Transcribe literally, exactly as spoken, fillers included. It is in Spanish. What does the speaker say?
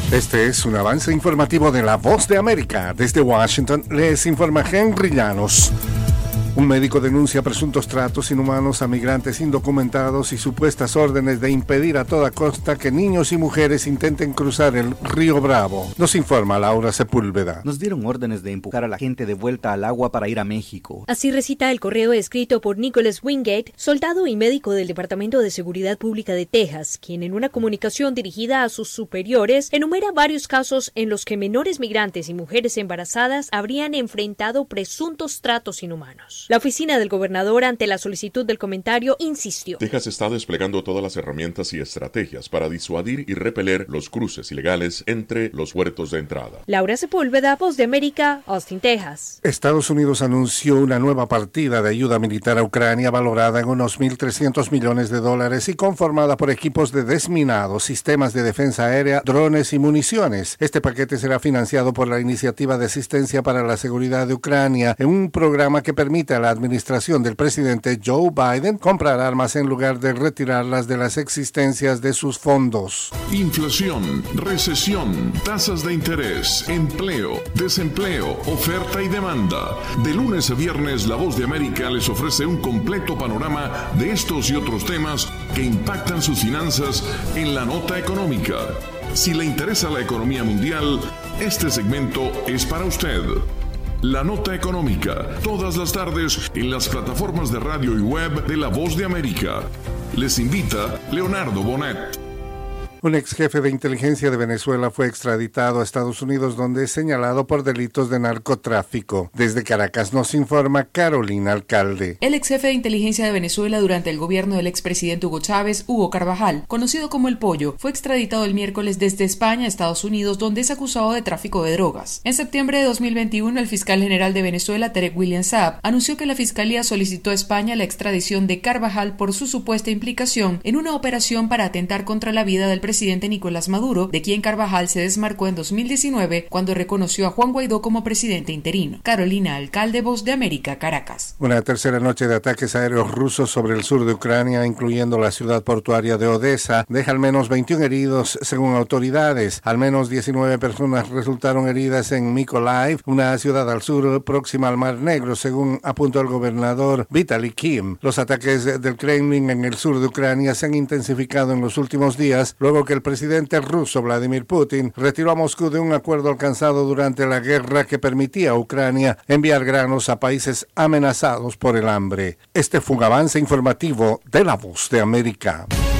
Este es un avance informativo de La Voz de América. Desde Washington les informa Henry Llanos. Un médico denuncia presuntos tratos inhumanos a migrantes indocumentados y supuestas órdenes de impedir a toda costa que niños y mujeres intenten cruzar el río Bravo. Nos informa Laura Sepúlveda. Nos dieron órdenes de empujar a la gente de vuelta al agua para ir a México. Así recita el correo escrito por Nicholas Wingate, soldado y médico del Departamento de Seguridad Pública de Texas, quien en una comunicación dirigida a sus superiores enumera varios casos en los que menores migrantes y mujeres embarazadas habrían enfrentado presuntos tratos inhumanos. La oficina del gobernador, ante la solicitud del comentario, insistió. Texas está desplegando todas las herramientas y estrategias para disuadir y repeler los cruces ilegales entre los puertos de entrada. Laura Sepúlveda, Voz de América, Austin, Texas. Estados Unidos anunció una nueva partida de ayuda militar a Ucrania valorada en unos mil trescientos millones de dólares y conformada por equipos de desminado, sistemas de defensa aérea, drones y municiones. Este paquete será financiado por la Iniciativa de Asistencia para la Seguridad de Ucrania, en un programa que permite a la administración del presidente Joe Biden comprar armas en lugar de retirarlas de las existencias de sus fondos. Inflación, recesión, tasas de interés, empleo, desempleo, oferta y demanda. De lunes a viernes, La Voz de América les ofrece un completo panorama de estos y otros temas que impactan sus finanzas en la nota económica. Si le interesa la economía mundial, este segmento es para usted. La Nota Económica, todas las tardes en las plataformas de radio y web de La Voz de América. Les invita Leonardo Bonet. Un ex jefe de inteligencia de Venezuela fue extraditado a Estados Unidos, donde es señalado por delitos de narcotráfico. Desde Caracas nos informa Carolina Alcalde. El ex jefe de inteligencia de Venezuela durante el gobierno del expresidente Hugo Chávez, Hugo Carvajal, conocido como El Pollo, fue extraditado el miércoles desde España a Estados Unidos, donde es acusado de tráfico de drogas. En septiembre de dos mil veintiuno, el fiscal general de Venezuela, Tarek William Saab, anunció que la fiscalía solicitó a España la extradición de Carvajal por su supuesta implicación en una operación para atentar contra la vida del presidente Nicolás Maduro, de quien Carvajal se desmarcó en dos mil diecinueve cuando reconoció a Juan Guaidó como presidente interino. Carolina Alcalde, Voz de América, Caracas. Una tercera noche de ataques aéreos rusos sobre el sur de Ucrania, incluyendo la ciudad portuaria de Odessa, deja al menos veintiún heridos, según autoridades. Al menos diecinueve personas resultaron heridas en Mykolaiv, una ciudad al sur próxima al Mar Negro, según apuntó el gobernador Vitaly Kim. Los ataques del Kremlin en el sur de Ucrania se han intensificado en los últimos días, luego que el presidente ruso Vladimir Putin retiró a Moscú de un acuerdo alcanzado durante la guerra que permitía a Ucrania enviar granos a países amenazados por el hambre. Este fue un avance informativo de La Voz de América.